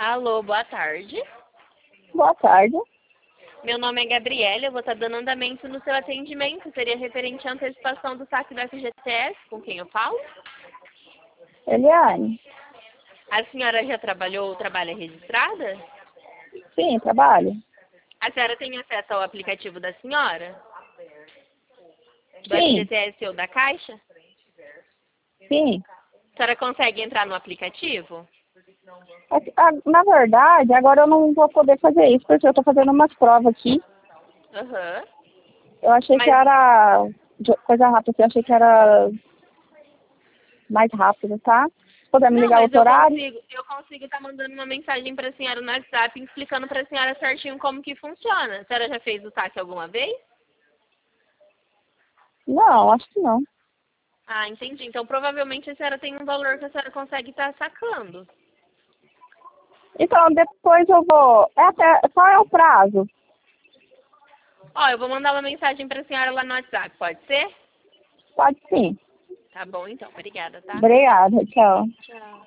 Alô, boa tarde. Boa tarde. Meu nome é Gabriela, eu vou estar dando andamento no seu atendimento. Seria referente à antecipação do saque do FGTS, com quem eu falo? Eliane? A senhora já trabalhou ou trabalha registrada? Sim, trabalho. A senhora tem acesso ao aplicativo da senhora? Do Sim, FGTS ou da Caixa? sim. A senhora consegue entrar no aplicativo? Na verdade, agora eu não vou poder fazer isso, porque eu estou fazendo umas provas aqui. Aham. Eu achei que Mas era coisa rápida, assim, eu achei que era mais rápido, tá? Se puder me não, ligar mas outro horário? eu consigo estar mandando uma mensagem para a senhora no WhatsApp explicando para a senhora certinho como que funciona. A senhora já fez o saque alguma vez? Não, acho que não. Ah, entendi. Então provavelmente a senhora tem um valor que a senhora consegue estar sacando. Então, depois eu vou... Qual é o prazo? Ó, eu vou mandar uma mensagem para a senhora lá no WhatsApp, pode ser? Pode sim. Tá bom então, obrigada, tá? Obrigada, tchau. Tchau.